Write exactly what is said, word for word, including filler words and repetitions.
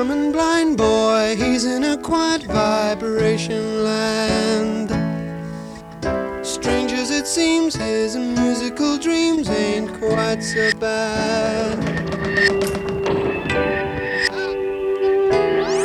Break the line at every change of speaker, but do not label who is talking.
dumb and blind boy, he's in a quiet vibration land. Strange as it seems, his musical dreams ain't quite so bad.